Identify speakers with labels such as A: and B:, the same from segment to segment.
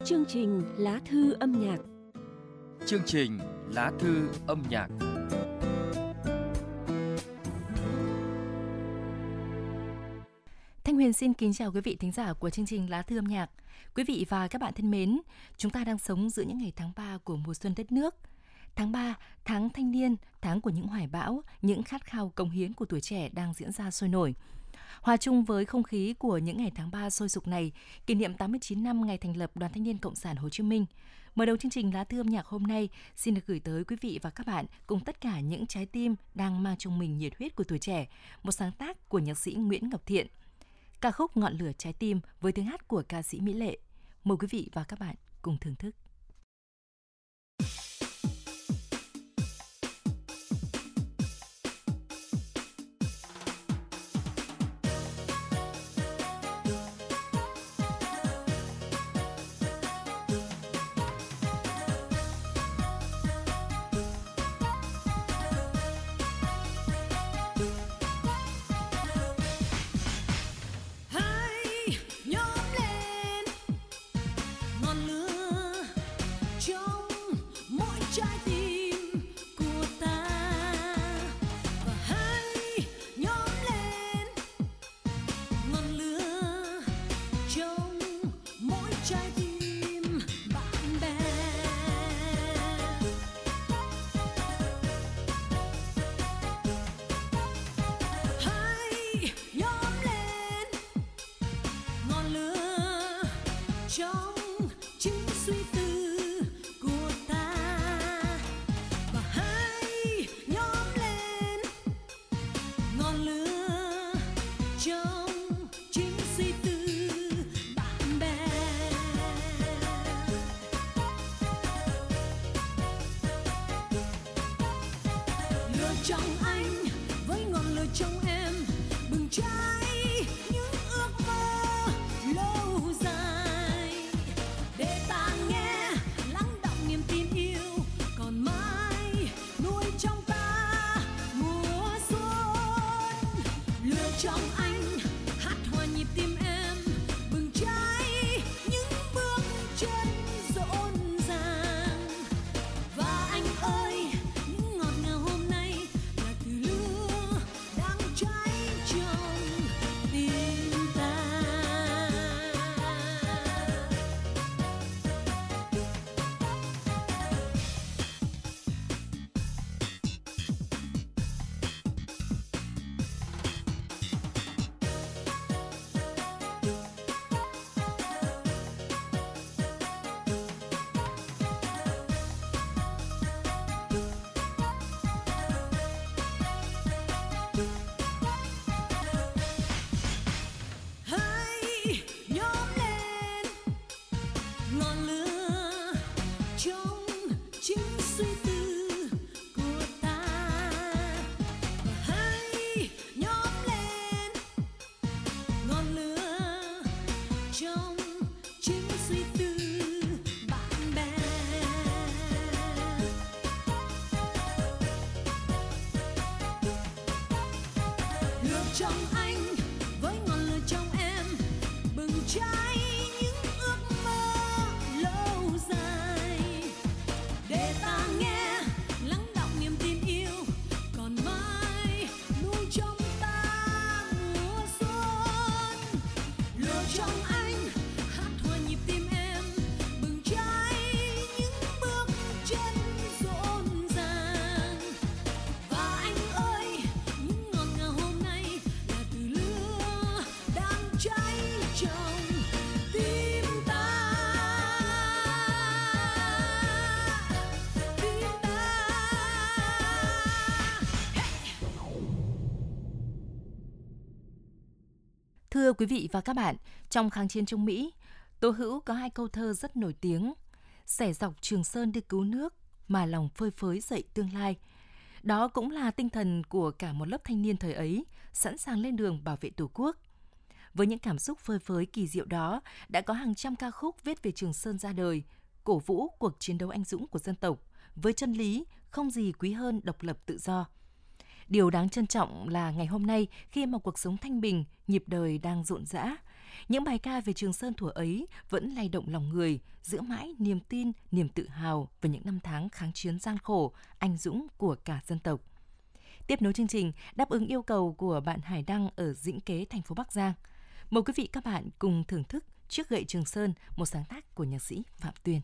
A: Chương trình Lá thư âm nhạc.
B: Chương trình Lá thư âm nhạc.
C: Thanh Huyền xin kính chào quý vị thính giả của chương trình Lá thư âm nhạc. Quý vị và các bạn thân mến, chúng ta đang sống giữa những ngày tháng 3 của mùa xuân đất nước. Tháng 3, tháng thanh niên, tháng của những hoài bão, những khát khao cống hiến của tuổi trẻ đang diễn ra sôi nổi. Hòa chung với không khí của những ngày tháng 3 sôi sục này, kỷ niệm 89 năm ngày thành lập Đoàn Thanh niên Cộng sản Hồ Chí Minh. Mở đầu chương trình Lá thư âm nhạc hôm nay, xin được gửi tới quý vị và các bạn cùng tất cả những trái tim đang mang trong mình nhiệt huyết của tuổi trẻ, một sáng tác của nhạc sĩ Nguyễn Ngọc Thiện. Ca khúc Ngọn lửa trái tim với tiếng hát của ca sĩ Mỹ Lệ. Mời quý vị và các bạn cùng thưởng thức. Thưa quý vị và các bạn, trong kháng chiến chống Mỹ, Tố Hữu có 2 câu thơ rất nổi tiếng: xẻ dọc Trường Sơn đi cứu nước, mà lòng phơi phới dậy tương lai. Đó cũng là tinh thần của cả một lớp thanh niên thời ấy, sẵn sàng lên đường bảo vệ Tổ quốc. Với những cảm xúc phơi phới kỳ diệu đó, đã có hàng trăm ca khúc viết về Trường Sơn ra đời, cổ vũ cuộc chiến đấu anh dũng của dân tộc, với chân lý không gì quý hơn độc lập tự do. Điều đáng trân trọng là ngày hôm nay, khi mà cuộc sống thanh bình, nhịp đời đang rộn rã, những bài ca về Trường Sơn thuở ấy vẫn lay động lòng người, giữ mãi niềm tin, niềm tự hào về những năm tháng kháng chiến gian khổ, anh dũng của cả dân tộc. Tiếp nối chương trình, đáp ứng yêu cầu của bạn Hải Đăng ở Dĩnh Kế, thành phố Bắc Giang. Mời quý vị các bạn cùng thưởng thức Chiếc gậy Trường Sơn, một sáng tác của nhạc sĩ Phạm Tuyên.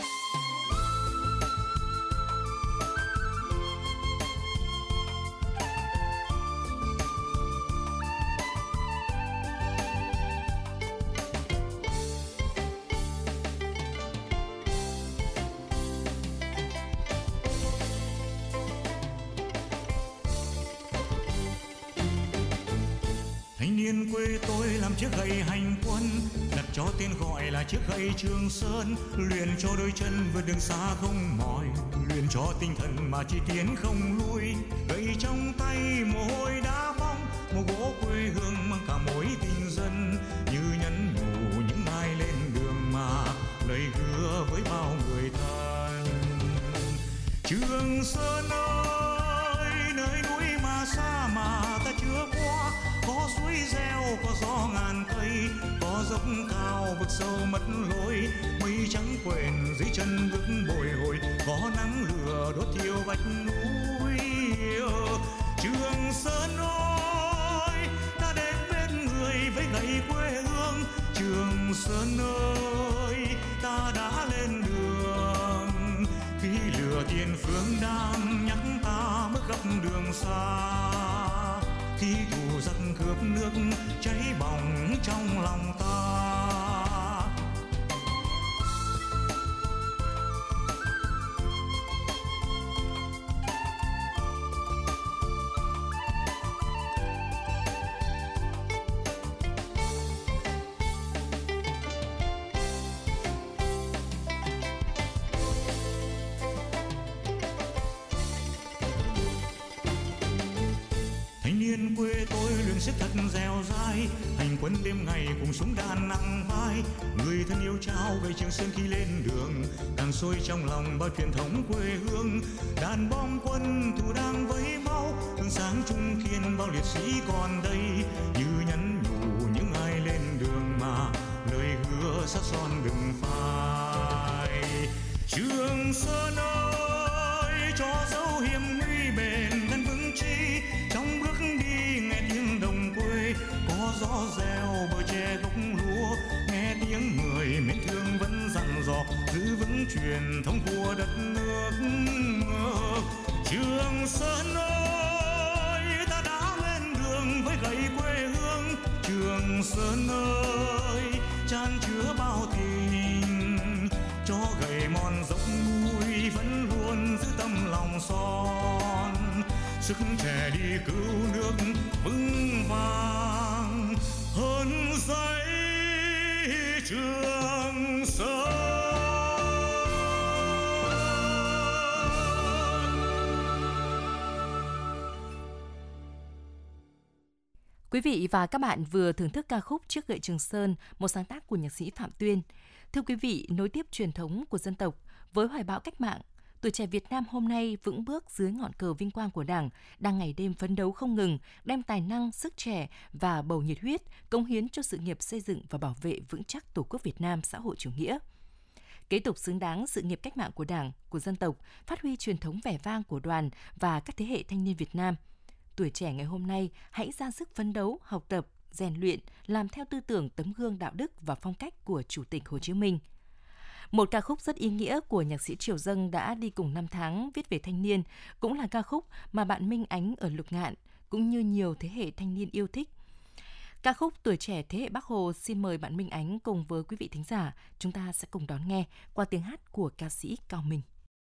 D: Thanh niên quê tôi làm chiếc gậy hành quân, đặt cho tên gọi là chiếc gậy Trường Sơn, luyện cho đôi chân vượt đường xa không mỏi, luyện cho tinh thần mà chỉ tiến không lui. Gậy trong tay mồ hôi đá bóng, mồ gỗ quê hương mang cả mối tình dân, như nhắn nhủ những ai lên đường mà lời hứa với bao người thân. Trường Sơn ơi, nơi núi mà xa mà ta chưa qua, có suối reo, có gió ngàn cây, có dốc cao vực sâu mất lối, mây trắng quện dưới chân bước bồi hồi, có nắng lửa đốt thiêu vách núi. Trường Sơn ơi, ta đến bên người với gậy quê hương. Trường Sơn ơi, ta đã lên đường khi lửa tiền phương đang nhắc ta bước gấp đường xa, khi thù giặc cướp nước cháy bỏng trong lòng ta. Thanh niên quê tôi luyện sức thật dẻo dai, hành quân đêm ngày cùng súng đạn nặng vai. Người thân yêu trao gậy Trường Sơn khi lên đường, càng sôi trong lòng bao truyền thống quê hương. Đàn bom quân thù đang vẫy máu, hương sáng trung kiên bao liệt sĩ còn đây, như nhắn nhủ những ai lên đường mà lời hứa sát son đừng phai. Trường Sơn ơi, cho dấu hiểm nguy bền thân vững chi, trong bước đi nghe tiếng đồng quê, có gió reo bờ tre gốc lúa, nghe tiếng người mến thương vẫn dặn dò giữ vững truyền thống của đất nước. Trường Sơn ơi, ta đã lên đường với gậy quê hương. Trường Sơn ơi, chan chứa bao tình, cho gậy mòn dốc núi vẫn luôn giữ tâm lòng son, sức trẻ đi cứu nước vững vàng hơn dãy Trường Sơn.
C: Quý vị và các bạn vừa thưởng thức ca khúc Chiếc gậy Trường Sơn, một sáng tác của nhạc sĩ Phạm Tuyên. Thưa quý vị, nối tiếp truyền thống của dân tộc với hoài bão cách mạng, tuổi trẻ Việt Nam hôm nay vững bước dưới ngọn cờ vinh quang của Đảng, đang ngày đêm phấn đấu không ngừng, đem tài năng, sức trẻ và bầu nhiệt huyết cống hiến cho sự nghiệp xây dựng và bảo vệ vững chắc Tổ quốc Việt Nam xã hội chủ nghĩa. Kế tục xứng đáng sự nghiệp cách mạng của Đảng, của dân tộc, phát huy truyền thống vẻ vang của đoàn và các thế hệ thanh niên Việt Nam. Tuổi trẻ ngày hôm nay hãy ra sức phấn đấu, học tập, rèn luyện, làm theo tư tưởng, tấm gương đạo đức và phong cách của Chủ tịch Hồ Chí Minh. Một ca khúc rất ý nghĩa của nhạc sĩ Triều Dâng đã đi cùng năm tháng viết về thanh niên, cũng là ca khúc mà bạn Minh Ánh ở Lục Ngạn cũng như nhiều thế hệ thanh niên yêu thích. Ca khúc Tuổi trẻ thế hệ Bác Hồ xin mời bạn Minh Ánh cùng với quý vị thính giả, chúng ta sẽ cùng đón nghe qua tiếng hát của ca sĩ Cao Minh.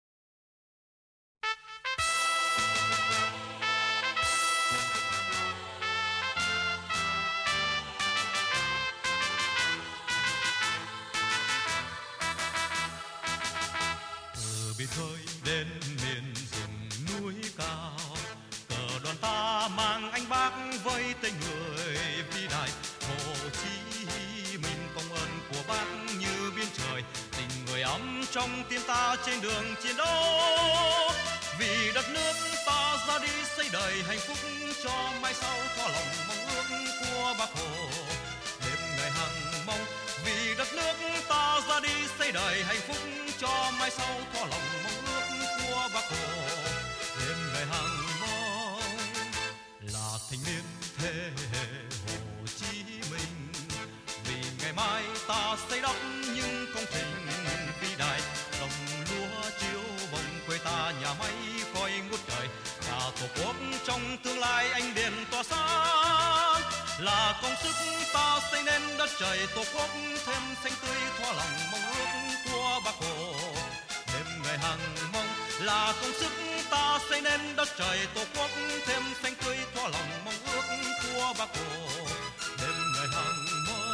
E: Biển khơi đến miền rừng núi cao, cờ đoàn ta mang anh bác vây tên người vĩ đại. Hồ Chí Minh công ơn của bác như biên trời, tình người ấm trong tim ta trên đường chiến đấu. Vì đất nước ta ra đi xây đời hạnh phúc cho mai sau thỏa lòng mong ước của Bác Hồ. Đêm ngày hằng mong vì đất nước ta ra đi xây đời hạnh phúc cho mai sau thỏa lòng mong ước của Bác Hồ. Đêm ngày hằng mong là thanh niên thế hệ Hồ Chí Minh, vì ngày mai ta xây đắp những công trình vĩ đại. Đồng lúa chiếu bồng quê ta, nhà máy khói ngút trời, cả tổ quốc trong tương lai ánh đèn tỏa sáng. Là công sức ta xây nên đất trời tổ quốc thêm xanh tươi, thỏa lòng mong ước của Bác Hồ. Đêm ngày hằng mong là công sức ta xây nên đất trời tổ quốc thêm xanh tươi, thỏa lòng mong ước của Bác Hồ. Đêm ngày hằng mong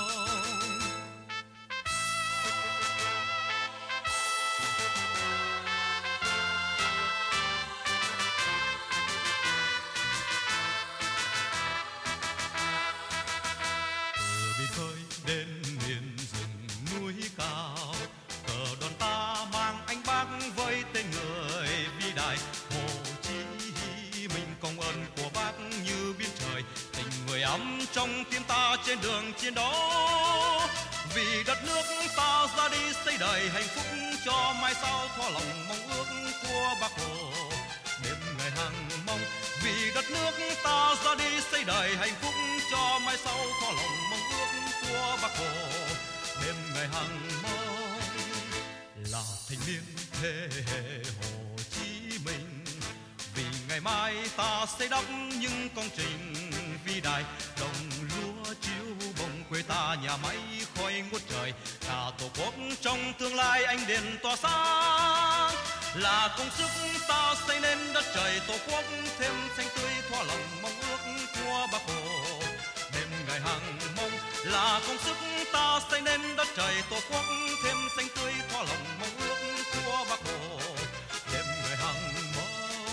E: đến miền rừng núi cao, cờ đoàn ta mang anh Bác với tên người vĩ đại. Hồ Chí Minh công ơn của Bác như biển trời, tình người ấm trong tim ta trên đường chiến đấu. Vì đất nước ta ra đi xây đời hạnh phúc cho mai sau thỏa lòng mong ước của Bác Hồ. Đêm ngày hằng mong vì đất nước ta ra đi xây đời hạnh phúc cho mai sau thỏa lòng mong ước của Bác Hồ. Đêm ngày hằng mong là thanh niên thế hệ Hồ Chí Minh, vì ngày mai ta xây đắp những công trình vĩ đại. Đồng lúa chiếu bồng quê ta, nhà máy khói ngút trời, cả tổ quốc trong tương lai ánh đèn tỏa sáng. Là công sức ta xây nên đất trời tổ quốc thêm xanh tươi, thỏa lòng mong ước của Bác Hồ. Đêm ngày hằng mong là công sức ta xây nên đất trời tổ quốc thêm xanh tươi, thỏa lòng mong ước của Bác Hồ. Đêm ngày hằng mong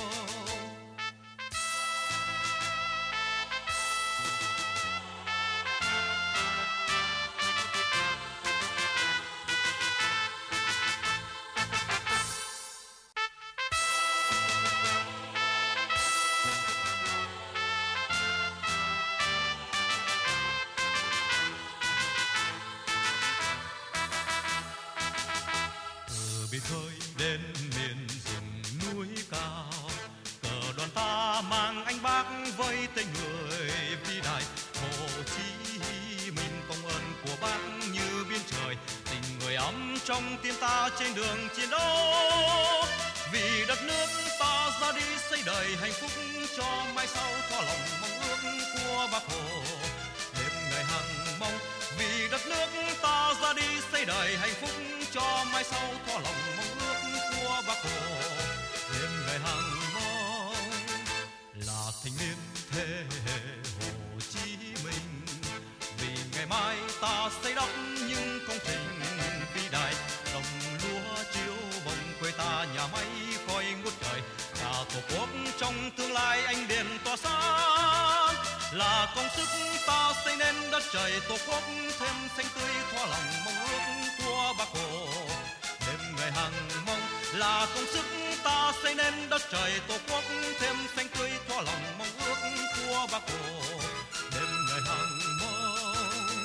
E: khơi đến miền rừng núi cao, cờ đoàn ta mang anh Bác với tên người vĩ đại. Hồ Chí Minh công ơn của Bác như biển trời, tình người ấm trong tim ta trên đường chiến đấu. Vì đất nước ta ra đi xây đời hạnh phúc cho mai sau thỏa lòng mong ước của Bác Hồ. Đêm ngày hằng mong vì đất nước ta ra đi xây đời hạnh phúc cho mai sau thỏa lòng mong ước của Bác Hồ. Đêm ngày hằng mong là thanh niên thế hệ Hồ Chí Minh, vì ngày mai ta xây đắp những công trình vĩ đại. Đồng lúa chiếu bồng quê ta, nhà máy khói ngút trời, cả tổ quốc trong tương lai ánh đèn tỏa sáng. Là công sức ta xây nên đất trời tổ quốc thêm xanh tươi, thỏa lòng mong ước của Bác Hồ. Đêm ngày hằng mong là công sức ta xây nên đất trời tổ quốc thêm xanh tươi, thỏa lòng mong ước của Bác Hồ. Đêm ngày hằng mong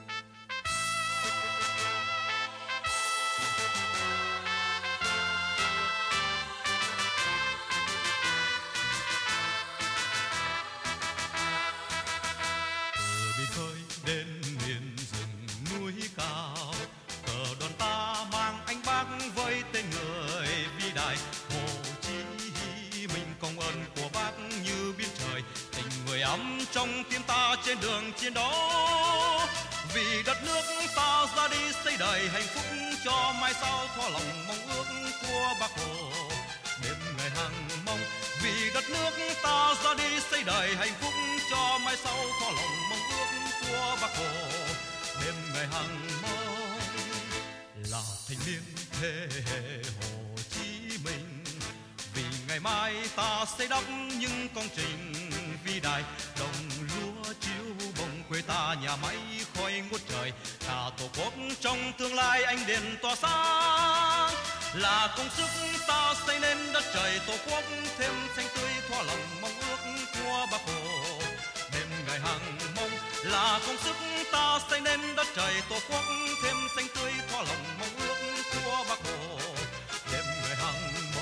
E: từ biển khơi đến miền rừng núi cao, cờ đoàn ta mang anh Bác với tên người vĩ đại. Hồ Chí Minh công ơn của Bác như biển trời, tình người ấm trong tim ta trên đường chiến đấu. Vì đất nước ta ra đi xây đời hạnh phúc cho mai sau thỏa lòng mong ước của Bác Hồ. Đêm ngày hằng mong vì đất nước ta ra đi xây đời hạnh phúc cho mai sau thỏa lòng mong ước của Bác Hồ. Đêm ngày hằng mong là thanh niên thế hệ Hồ Chí Minh, vì ngày mai ta xây đắp những công trình vĩ đại. Đồng lúa chiếu bồng quê ta, nhà máy khói ngút trời, cả tổ quốc trong tương lai ánh đèn tỏa sáng. là công sức ta xây nên đất trời tổ quốc thêm xanh tươi thỏa lòng mong ước của Bác Hồ. Đêm ngày hàng mong là công sức ta xây nên đất trời tổ quốc thêm xanh tươi thỏa lòng mong ước của Bác Hồ. Đêm ngày hàng mong.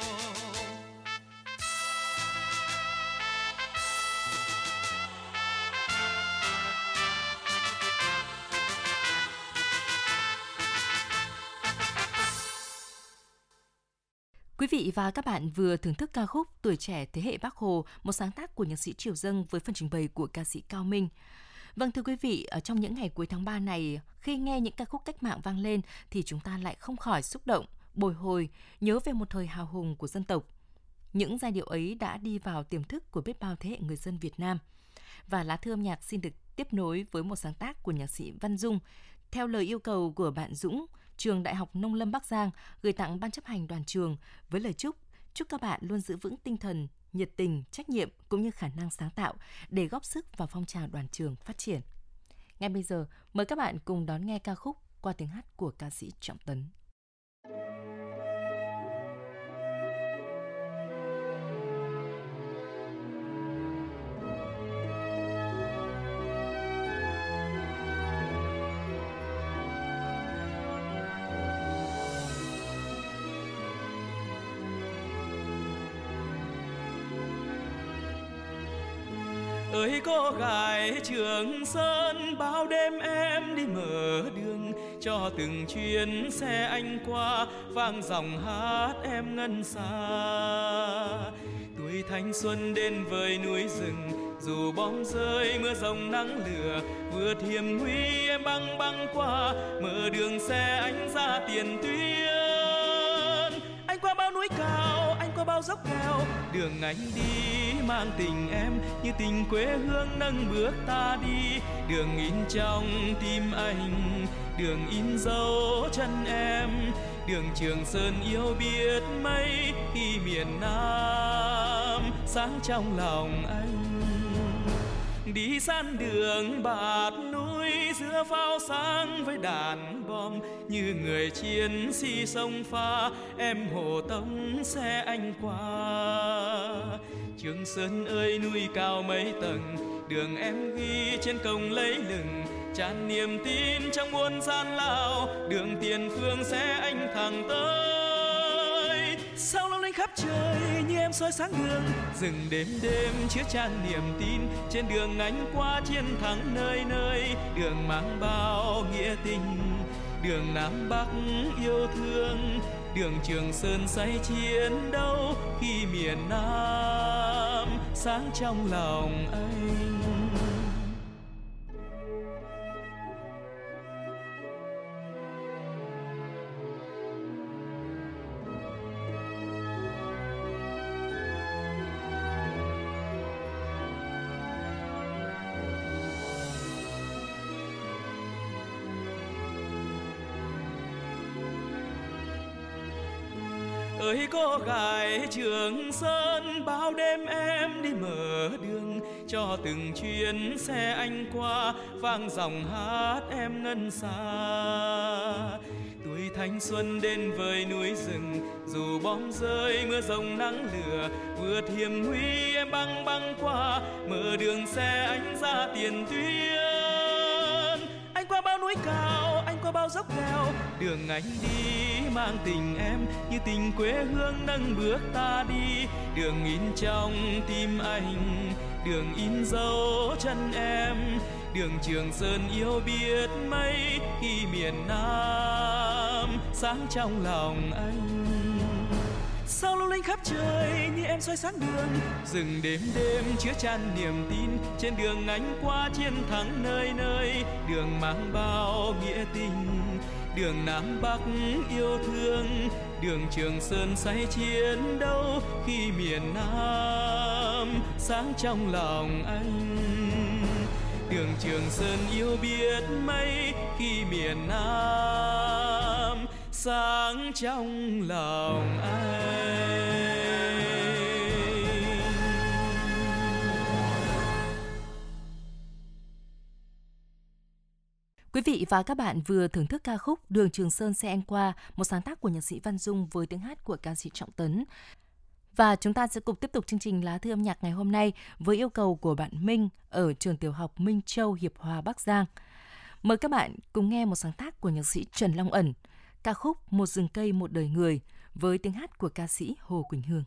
C: Quý vị và các bạn vừa thưởng thức ca khúc Tuổi trẻ thế hệ Bác Hồ, một sáng tác của nhạc sĩ Triều Dâng với phần trình bày của ca sĩ Cao Minh. Vâng, thưa quý vị, ở trong những ngày cuối tháng 3 này, khi nghe những ca khúc cách mạng vang lên thì chúng ta lại không khỏi xúc động, bồi hồi, nhớ về một thời hào hùng của dân tộc. Những giai điệu ấy đã đi vào tiềm thức của biết bao thế hệ người dân Việt Nam. Và lá thư âm nhạc xin được tiếp nối với một sáng tác của nhạc sĩ Văn Dung, theo lời yêu cầu của bạn Dũng, Trường Đại học Nông lâm Bắc Giang, gửi tặng Ban chấp hành đoàn trường với lời chúc các bạn luôn giữ vững tinh thần, nhiệt tình, trách nhiệm cũng như khả năng sáng tạo để góp sức vào phong trào đoàn trường phát triển. Ngay bây giờ, mời các bạn cùng đón nghe ca khúc qua tiếng hát của ca sĩ Trọng Tấn.
F: Ơi cô gái Trường Sơn, bao đêm em đi mở đường cho từng chuyến xe anh qua, vang dòng hát em ngân xa. Tuổi thanh xuân đến với núi rừng, dù bom rơi mưa rồng nắng lửa, vượt hiểm nguy em băng băng qua, mở đường xe anh ra Tiền Tuyên. Anh qua bao núi cao, anh qua bao dốc cao, đường anh đi mang tình em như tình quê hương nâng bước ta đi. Đường in trong tim anh, đường in dấu chân em, đường Trường Sơn yêu biết mấy khi miền Nam sáng trong lòng anh. Đi san đường bạt núi giữa pháo sáng với đàn bom, như người chiến sĩ sông pha em hộ tống xe anh qua. Trường Sơn ơi núi cao mấy tầng, đường em ghi trên cổng lấy lừng, tràn niềm tin trong muôn gian lao, đường tiền phương sẽ anh thẳng tới. Sao long lanh khắp trời như em soi sáng đường, rừng đêm đêm chứa chan niềm tin, trên đường anh qua chiến thắng nơi nơi, đường mang bao nghĩa tình, đường Nam Bắc yêu thương, đường Trường Sơn say chiến đấu khi miền Nam sáng trong lòng anh. Ơi cô gái Trường Sơn, bao đêm em đi mở đường cho từng chuyến xe anh qua, vang dòng hát em ngân xa. Tuổi thanh xuân đến với núi rừng, dù bom rơi mưa rồng nắng lửa, vượt hiểm nguy em băng băng qua, mở đường xe anh ra Tiền Tuyên. Anh qua bao núi cao, anh qua bao dốc cao, đường anh đi mang tình em như tình quê hương nâng bước ta đi. Đường in trong tim anh, đường in dấu chân em, đường Trường Sơn yêu biết mấy khi miền Nam sáng trong lòng anh. Sao long lanh khắp trời như em soi sáng đường, rừng đêm đêm chứa chan niềm tin, trên đường anh qua chiến thắng nơi nơi, đường mang bao nghĩa tình, đường Nam Bắc yêu thương, đường Trường Sơn say chiến đấu khi miền Nam sáng trong lòng anh. Đường Trường Sơn yêu biết mấy khi miền Nam sáng trong lòng anh.
C: Quý vị và các bạn vừa thưởng thức ca khúc Đường Trường Sơn xe anh qua, một sáng tác của nhạc sĩ Văn Dung với tiếng hát của ca sĩ Trọng Tấn. Và chúng ta sẽ cùng tiếp tục chương trình Lá Thư âm nhạc ngày hôm nay với yêu cầu của bạn Minh ở trường tiểu học Minh Châu, Hiệp Hòa, Bắc Giang. Mời các bạn cùng nghe một sáng tác của nhạc sĩ Trần Long Ẩn, ca khúc Một rừng cây một đời người với tiếng hát của ca sĩ Hồ Quỳnh Hương.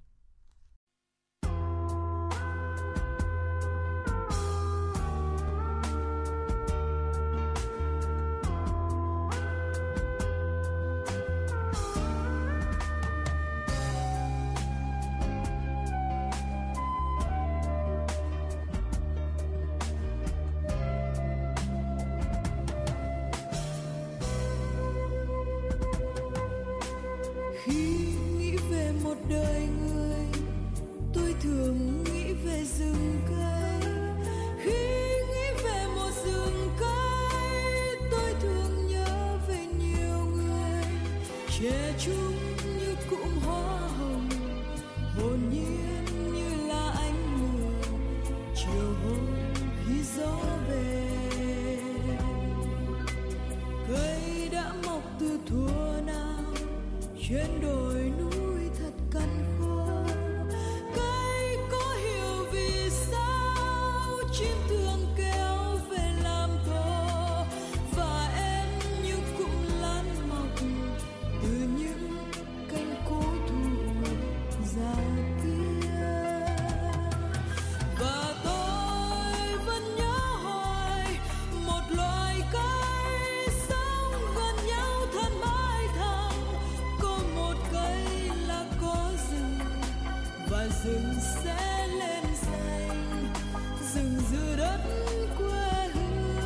G: Khi nghĩ về một đời người, tôi thường nghĩ về rừng cây. Khi nghĩ về một rừng cây, tôi thường nhớ về nhiều người. Trẻ trung như cụm hoa hồng, hồn nhiên như là ánh mưa. Chiều hôm khi gió về, cây đã mọc từ thuở nào trên đồi núi thật cằn khô. Cây có hiểu vì sao chim thường kéo về làm thổ, và em như cụm lan mọc từ những cành cố thụ già kia. Và tôi vẫn nhớ hoài một loài cây sống gần nhau thân mãi thẳng. Có một cây là có rừng, và rừng sẽ lên xanh, rừng giữa đất quê hương.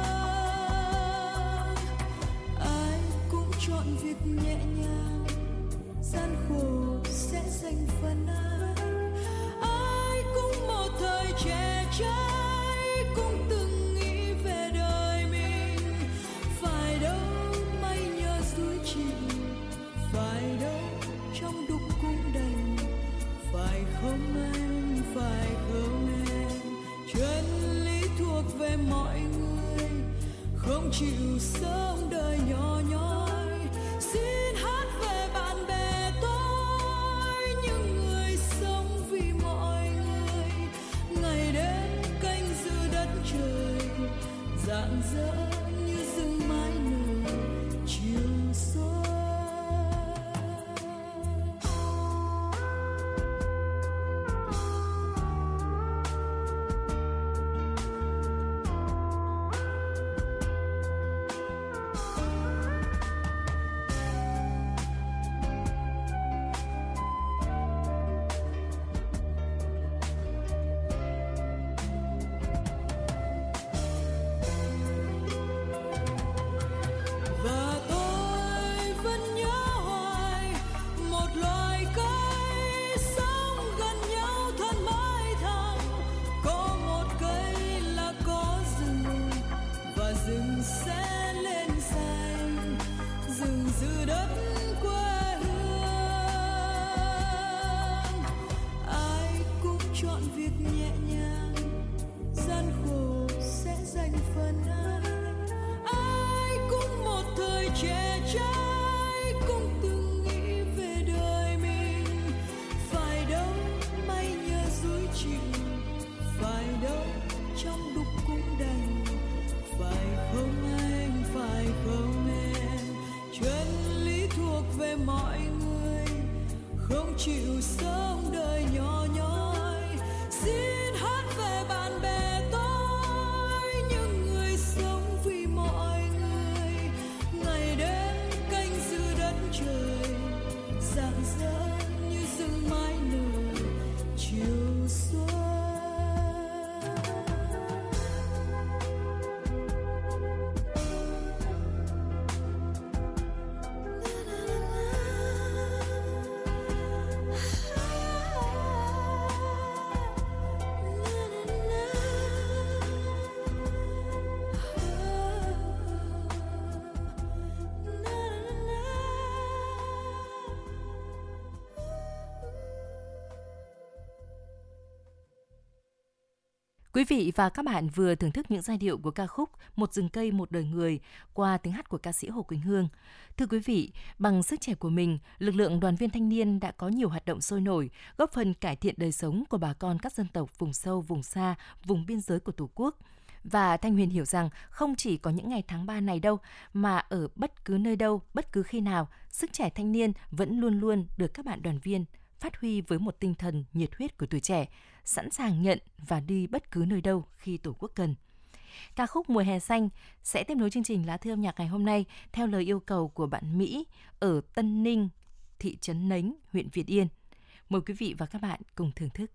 G: Ai cũng chọn việc nhẹ nhàng, gian khổ sẽ dành phần ai. Ai cũng một thời trẻ trai, cũng từng nghĩ về đời mình. Phải đâu may nhờ dối chịu, phải đâu trong đục cũng đành. Phải không anh, phải không em, chân lý thuộc về mọi người. Không chịu sống đời nhỏ nhoi, xin hát về bạn bè tôi, những người sống vì mọi người. Ngày đêm canh giữ đất trời, rạng rỡ như rừng mái nở chiều xuân. Và tôi vẫn nhớ hoài một loài cây sống gần nhau thân mãi thẳng. Có một cây là có rừng, và rừng sẽ lên xanh, rừng giữ đất quê hương. Ai cũng chọn việc nhẹ nhàng, gian khổ sẽ dành phần ai. Ai cũng một thời trẻ trai, cũng từng nghĩ về đời mình. Phải đâu may nhờ dối chịu, phải đâu trong đục cũng đành. Phải không anh, phải không em, chân lý thuộc về mọi người. Không chịu sống đời nhỏ nhoi, xin hát về bạn bè tôi, những người sống vì mọi người. Ngày đêm canh giữ đất trời, rạng rỡ như rừng mái nở chiều xuân.
C: Quý vị và các bạn vừa thưởng thức những giai điệu của ca khúc Một rừng cây một đời người qua tiếng hát của ca sĩ Hồ Quỳnh Hương. Thưa quý vị, bằng sức trẻ của mình, lực lượng đoàn viên thanh niên đã có nhiều hoạt động sôi nổi, góp phần cải thiện đời sống của bà con các dân tộc vùng sâu, vùng xa, vùng biên giới của Tổ quốc. Và Thanh Huyền hiểu rằng không chỉ có những ngày tháng 3 này đâu, mà ở bất cứ nơi đâu, bất cứ khi nào, sức trẻ thanh niên vẫn luôn luôn được các bạn đoàn viên phát huy với một tinh thần nhiệt huyết của tuổi trẻ, sẵn sàng nhận và đi bất cứ nơi đâu khi Tổ quốc cần. Ca khúc Mùa hè xanh sẽ tiếp nối chương trình Lá thư âm nhạc ngày hôm nay theo lời yêu cầu của bạn Mỹ ở Tân Ninh, thị trấn Nánh, huyện Việt Yên. Mời quý vị và các bạn cùng thưởng thức.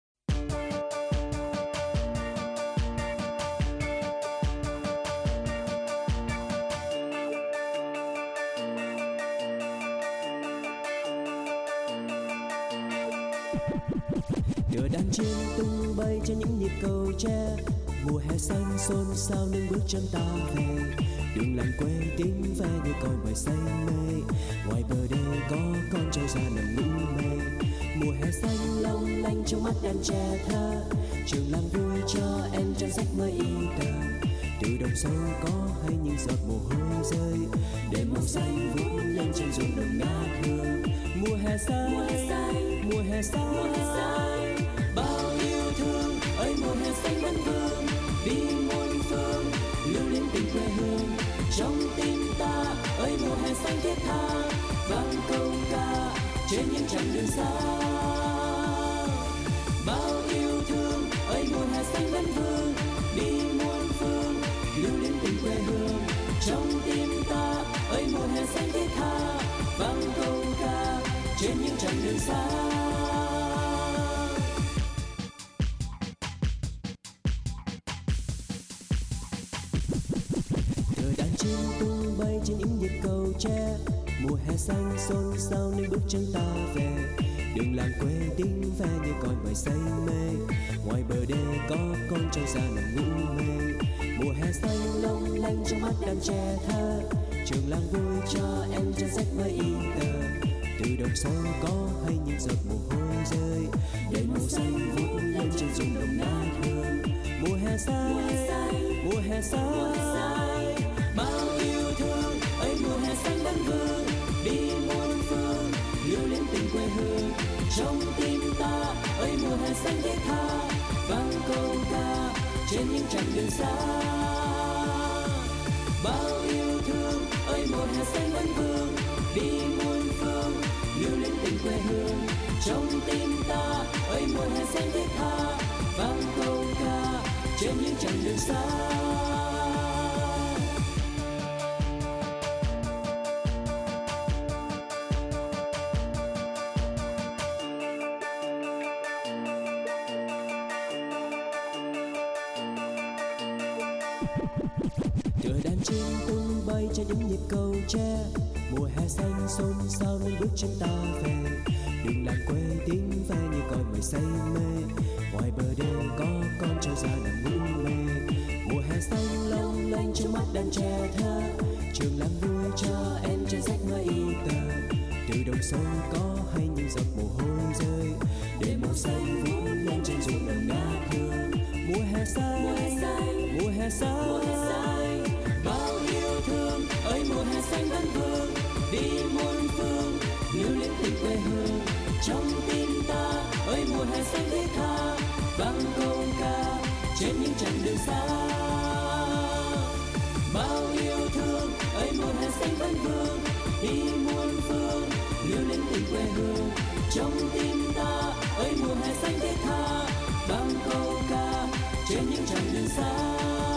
H: Đưa đàn chim tung bay trên những nhịp cầu tre, mùa hè xanh xôn xao nâng bước chân ta về. Đường làng quê tiếng ve như còi bời say mê, ngoài bờ đê có con trâu già nằm ngủ mê. Mùa hè xanh long lanh trong mắt đàn trẻ thơ, trường làng vui cho em trang sách mới y tờ. Từ đồng sâu có hay những giọt mồ hôi rơi, để màu xanh vút lên trên ruộng đồng ngát hương. Mùa hè xanh, mùa hè xanh, mùa hè xanh, mùa hè xanh. Bao yêu thương ơi mùa hè xanh vẫn vương, đi muôn phương lưu luyến tình quê hương. Trong tim ta ơi mùa hè xanh thiết tha, vang câu ca trên những chặng đường xa. Bao yêu thương ơi mùa hè xanh vẫn vương, đi muôn phương lưu luyến tình quê hương. Trong tim ta ơi mùa hè xanh thiết tha, vang câu ca trên những chặng đường xa. Thờ đàn chim tung bay trên những nhịp cầu tre, mùa hè xanh xôn xao nên bước chân ta về. Đường làng quê tiếng ve như còi bời say mê, ngoài bờ đê có con trâu già nằm ngủ mê. Mùa hè xanh long lanh trong mắt đàn trẻ thơ, trường làng vui cho em trang sách mới y tờ. Từ đồng sâu có hay những giọt mồ hôi rơi, để màu xanh vút lên trên ruộng đồng ngát hương. Mùa hè xanh, mùa hè xanh, bao yêu thương ơi mùa hè xanh vẫn vương, đi muôn phương lưu luyến tình quê hương. Trong tim ta ơi mùa hè xanh thiết tha, vang câu ca trên những chặng đường xa. Bao yêu thương ơi mùa hè xanh vẫn vương, đi muôn phương lưu luyến tình quê hương. Trong tim ta ơi mùa hè xanh thiết tha, vang câu ca trên những chặng đường xa. Tựa đàn chim tung bay trên những nhịp cầu tre, mùa hè xanh xôn xao nên bước chân ta về. Đường làng quê tiếng ve như còi bời say mê, ngoài bờ đê có con trâu già nằm ngủ mê. Mùa hè xanh long lanh trong mắt đàn trẻ thơ, trường làng vui cho em trang sách mới y tờ. Từ đồng sâu có hay những giọt mồ hôi rơi, để màu xanh vút lên trên ruộng đồng ngát hương. Mùa hè xanh, mùa hè xanh, mùa hè xanh, mùa hè xanh. Bao yêu thương ơi mùa hè xanh vẫn vương, đi muôn phương lưu luyến tình quê hương. Trong tim ta ơi mùa hè xanh thiết tha, vang câu ca trên những chặng đường xa. Bao yêu thương ơi mùa hè xanh vẫn vương, đi muôn phương lưu luyến tình quê hương. Trong tim ta ơi mùa hè xanh thiết tha, vang câu ca trên những chặng đường xa.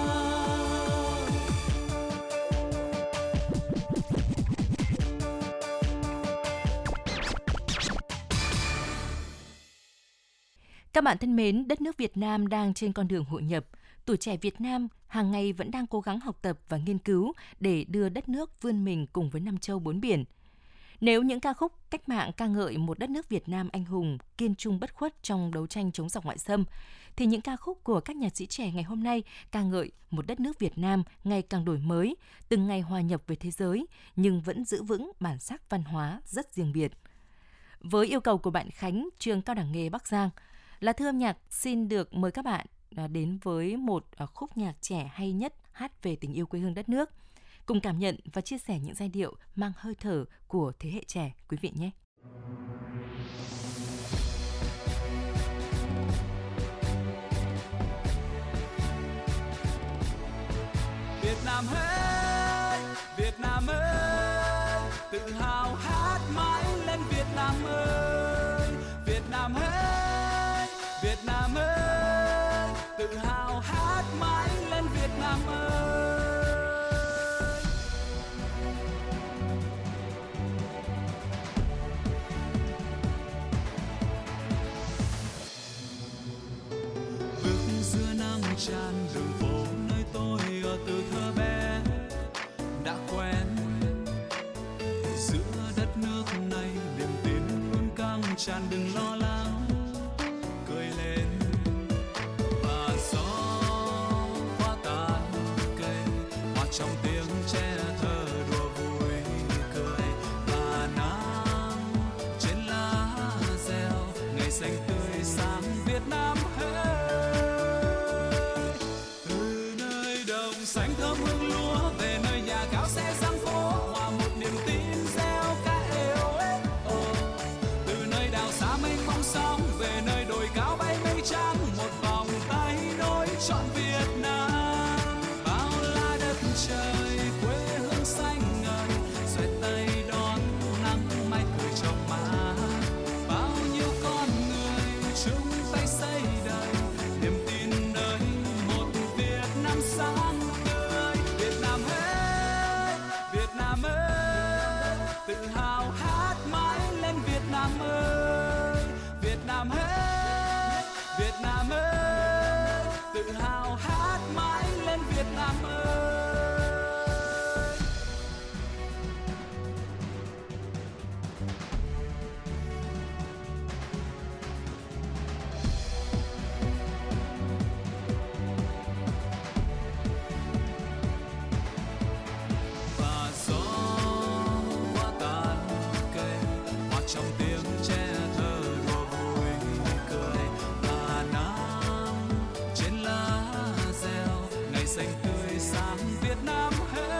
C: Các bạn thân mến, đất nước Việt Nam đang trên con đường hội nhập. Tuổi trẻ Việt Nam hàng ngày vẫn đang cố gắng học tập và nghiên cứu để đưa đất nước vươn mình cùng với năm châu bốn biển. Nếu những ca khúc cách mạng ca ngợi một đất nước Việt Nam anh hùng, kiên trung bất khuất trong đấu tranh chống giặc ngoại xâm, thì những ca khúc của các nhạc sĩ trẻ ngày hôm nay ca ngợi một đất nước Việt Nam ngày càng đổi mới, từng ngày hòa nhập với thế giới, nhưng vẫn giữ vững bản sắc văn hóa rất riêng biệt. Với yêu cầu của bạn Khánh, trường Cao đẳng nghề Bắc Giang, Lá thư âm nhạc xin được mời các bạn đến với một khúc nhạc trẻ hay nhất hát về tình yêu quê hương đất nước. Cùng cảm nhận và chia sẻ những giai điệu mang hơi thở của thế hệ trẻ quý vị nhé.
F: Việt Nam ơi, Việt Nam ơi, tự hào hát mãi lên Việt Nam ơi, Việt Nam ơi, Việt Nam ơi, tự hào hát mãi lên Việt Nam ơi. Bước giữa nắng tràn đường phố nơi tôi ở từ thơ bé đã quen, giữa đất nước này niềm tin luôn căng tràn, đừng lo lắng cười lên. Và gió qua tàn cây hòa trong tiếng tre thơ đùa vui cười, và nắng trên lá reo ngày xanh tươi sáng Việt Nam ơi. Từ nơi đồng xanh thơm hương lúa về nơi nhà cao xe sang phố, hòa một niềm tin reo ca êu ế. Từ nơi đảo xa mênh mông sóng về nơi đồi cao bay mây trắng, một vòng tay nối trọn Việt Nam. Bao la đất trời quê hương xanh ngời, xoay tay đón nắng mai cười trong má. Bao nhiêu con người chung tay xây đời niềm tin nơi một Việt Nam sáng tươi. Việt Nam ơi, Việt Nam ơi, tự hào hát mãi lên Việt Nam ơi, Việt Nam ơi, Việt Nam ơi, tự hào hát mãi lên Việt Nam ơi. Và gió qua tàn cây hòa trong tiếng tre thơ đùa vui cười, và nắng trên lá reo ngày xanh tươi sáng Việt Nam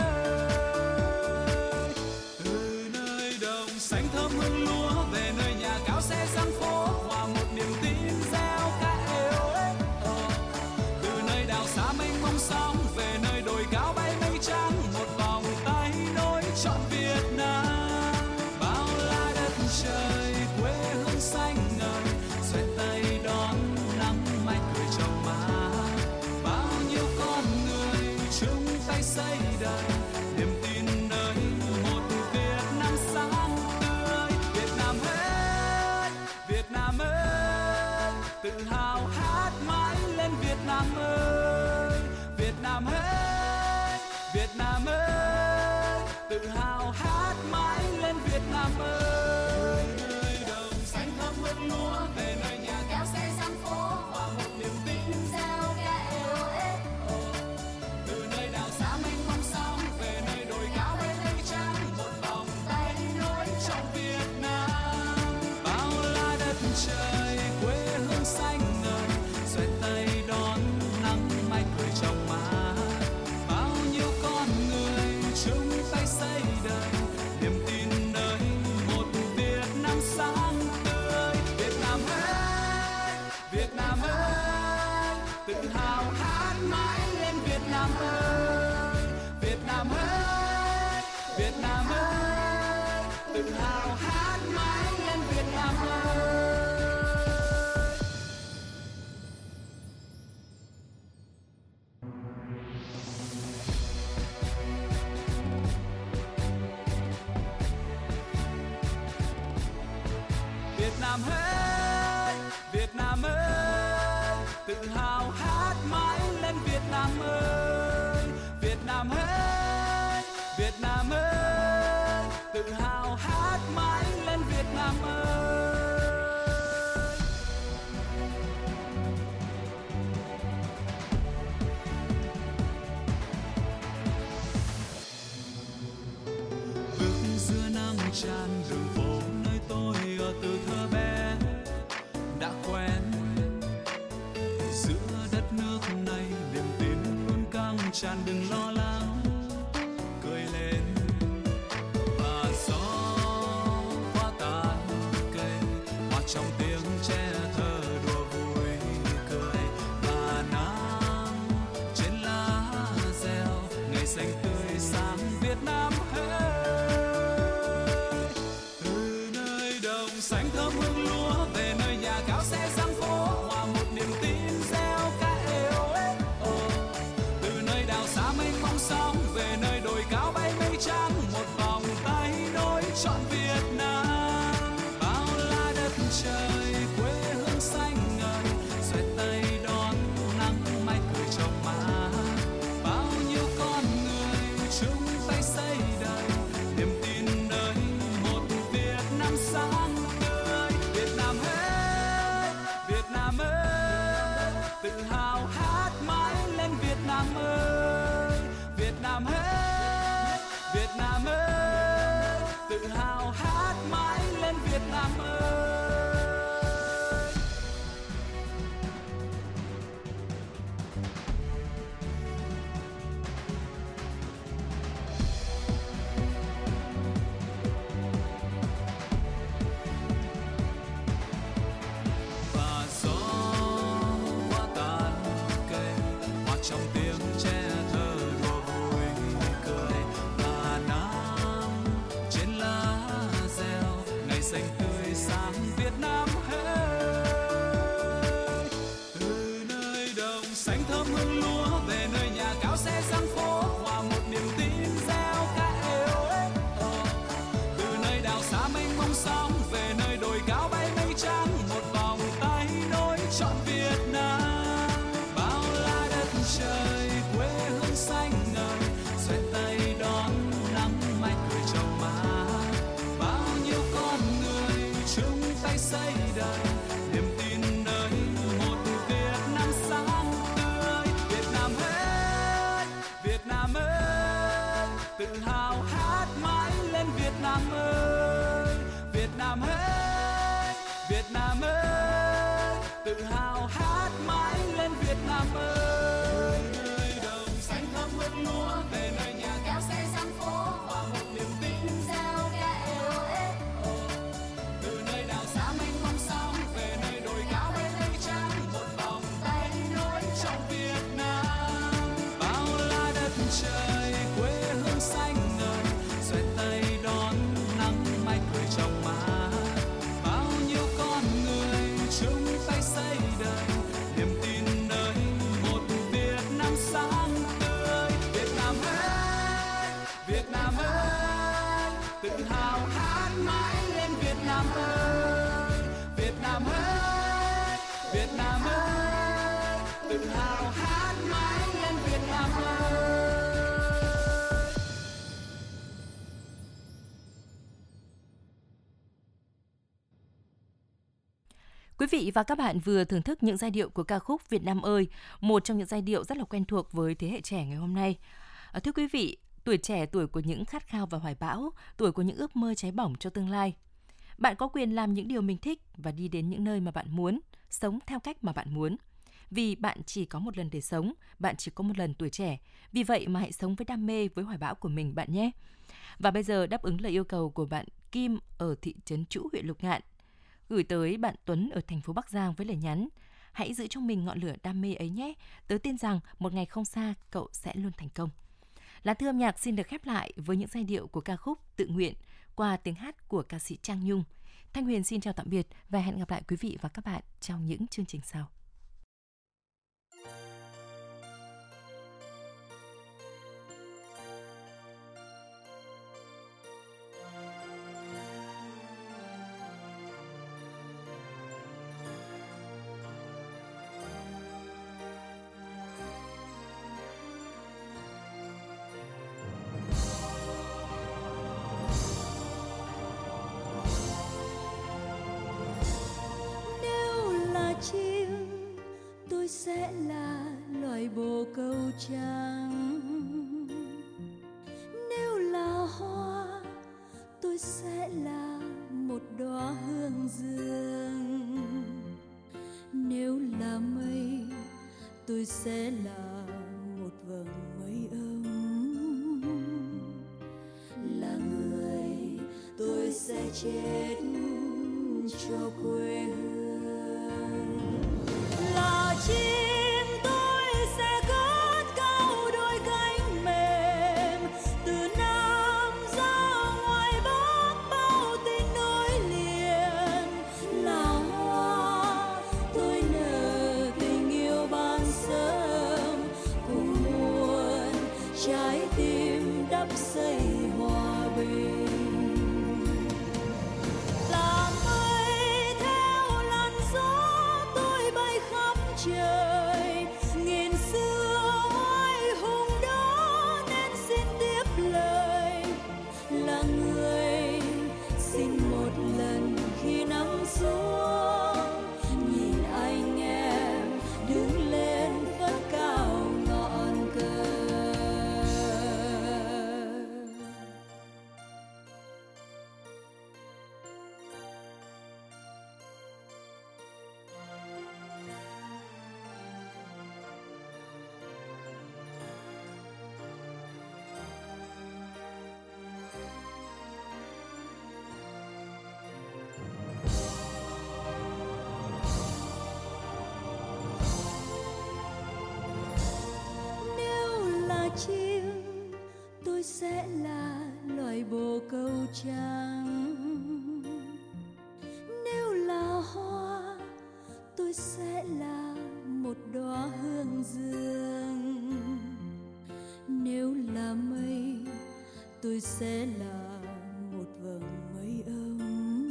F: ơi. Từ nơi đồng xanh thơm hương lúa về nơi nhà cao xe sang phố, hòa một niềm tin reo ca êu ế. Từ nơi đảo xa mênh mông sóng về nơi đồi cao bay mây trắng, một vòng tay nối trọn Việt Nam. Bao la đất trời quê hương xanh ngời, xoay tay đón nắng mai cười trong má. Bao nhiêu con người chung tay xây đời niềm tin nơi một Việt Nam sáng tươi. Việt Nam ơi, Việt Nam ơi, tự hào hát mãi lên Việt Nam ơi, Việt Nam ơi, Việt Nam ơi, tự hào hát mãi lên Việt Nam ơi. Nơi đồng xanh thơm hương lúa về nơi nhà cao xe sang phố, hòa một niềm tin reo ca êu ế. Từ nơi đảo xa mênh mông sóng về nơi đồi cao bay mây trắng, một vòng tay nối trọn Việt Nam. Bao la đất trời quê hương xanh ngời, xoay tay đón nắng mai cười trong má. Bao nhiêu con người chung tay xây đời niềm tin nơi một Việt Nam sáng tươi. Việt Nam ơi, Việt Nam ơi, tự hào hát mãi lên Việt Nam ơi, Việt Nam ơi, Việt Nam ơi, tự hào hát mãi lên Việt Nam ơi. Việt Nam ơi, Việt Nam ơi, tự hào hát mãi lên Việt Nam ơi, Việt Nam ơi, Việt Nam ơi, tự hào hát mãi lên Việt Nam ơi. Bước giữa nắng tràn đường phố nơi tôi ở từ thơ bé đã quen, giữa đất nước
I: tràn đừng lo lắng, cười lên. Và gió qua tán cây, hòa trong tiếng tre thơ đùa vui cười. Và nắng trên lá reo, ngày xanh tươi sáng Việt Nam ơi. Từ nơi đồng xanh thơm hương lúa, về nơi nhà cao xe sang phố, hòa một niềm tin reo ca êu ế. Từ nơi đảo xa mênh mông sóng, về nơi đồi cao bay mây trắng, một vòng tay nối trọn Việt Nam. Bao la đất trời quê hương xanh ngời, xoay tay đón nắng mai cười trong má. Bao nhiêu con người chung tay xây đời, niềm tin nơi một Việt Nam sáng tươi. Việt Nam ơi, Việt Nam ơi, tự hào hát mãi lên Việt Nam ơi. Việt Nam ơi, Việt Nam ơi, tự hào hát mãi lên Việt Nam ơi. Và gió qua tán cây, hòa trong tiếng tre thơ đùa vui cười. Và nắng trên lá reo, ngày xanh tươi sáng Việt Nam ơi. Từ nơi đồng xanh thơm hương lúa, về nơi nhà cao xe sang phố, hòa một niềm tin reo ca êu ế. Từ nơi đảo xa mênh mông sóng, về nơi đồi cao bay mây trắng, một vòng tay nối trọn Việt Nam. Bao la đất trời quê hương xanh ngời, xoay tay đón nắng mai cười trong má. Bao nhiêu con người chung tay xây đời, niềm tin nơi một Việt Nam sáng tươi. Việt Nam ơi, Việt Nam ơi, tự hào hát mãi lên Việt Nam ơi. Việt Nam ơi, Việt Nam ơi, tự hào hát mãi lên Việt Nam ơi. Nơi đồng xanh thơm hương lúa, về nơi nhà cao xe sang phố, hòa một niềm tin reo ca êu ế. Từ nơi đảo xa mênh mông sóng, về nơi đồi cao bay mây trắng, một vòng tay nối trọn Việt Nam. Bao la đất trời quê hương xanh ngời, xoay tay đón nắng mai cười trong má. Bao nhiêu con người chung tay xây đời, niềm tin nơi một Việt Nam sáng tươi. Việt Nam ơi, Việt Nam ơi, tự hào hát mãi lên Việt Nam ơi. Việt Nam ơi, Việt Nam ơi, tự hào hát mãi lên Việt Nam ơi.
C: Quý vị và các bạn vừa thưởng thức những giai điệu của ca khúc Việt Nam ơi, một trong những giai điệu rất là quen thuộc với thế hệ trẻ ngày hôm nay. Thưa quý vị, tuổi trẻ, tuổi của những khát khao và hoài bão, tuổi của những ước mơ cháy bỏng cho tương lai. Bạn có quyền làm những điều mình thích và đi đến những nơi mà bạn muốn, sống theo cách mà bạn muốn. Vì bạn chỉ có một lần để sống, bạn chỉ có một lần tuổi trẻ. Vì vậy mà hãy sống với đam mê, với hoài bão của mình bạn nhé. Và bây giờ đáp ứng lời yêu cầu của bạn Kim ở thị trấn Trũ, huyện Lục Ngạn, gửi tới bạn Tuấn ở thành phố Bắc Giang với lời nhắn: hãy giữ trong mình ngọn lửa đam mê ấy nhé. Tớ tin rằng một ngày không xa cậu sẽ luôn thành công. Lá thư âm nhạc xin được khép lại với những giai điệu của ca khúc Tự Nguyện qua tiếng hát của ca sĩ Trang Nhung. Thanh Huyền xin chào tạm biệt và hẹn gặp lại quý vị và các bạn trong những chương trình sau.
G: sẽ là loài bồ câu trắng. Nếu là hoa, tôi sẽ là một đóa hương dương. Nếu là mây, tôi sẽ là một vầng mây. chết cho quê hương. Là chim tôi sẽ cất cao đôi cánh mềm, từ Nam ra ngoài Bắc bao tình nối liền. Là hoa tôi nở tình yêu ban sớm, cùng muôn trái tim đắp xây hòa bình. Là mây theo làn gió tôi bay khắp trời, nghìn xưa oai hùng đó nên xin tiếp lời. Là người xin một lần khi nắng xuống, nhìn anh em đứng lên phất cao ngọn cờ. Nếu là chim tôi sẽ là loài bồ câu trắng, nếu là hoa tôi sẽ là một đóa hương dương, nếu là mây tôi sẽ là một vầng mây ấm.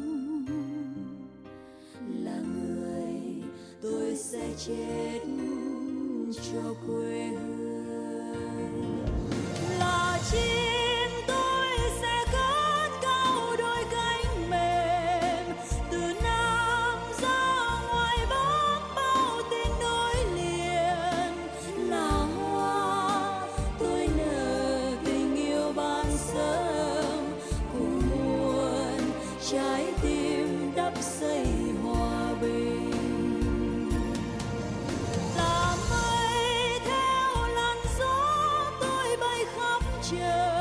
G: Là người tôi sẽ chết cho quê hương. Là chim tôi sẽ cất cao đôi cánh mềm, từ Nam ra ngoài Bắc bao tình nối liền. Là hoa tôi nở tình yêu ban sớm, cùng muôn trái tim đắp xây hòa bình. Là mây theo làn gió tôi bay khắp trời,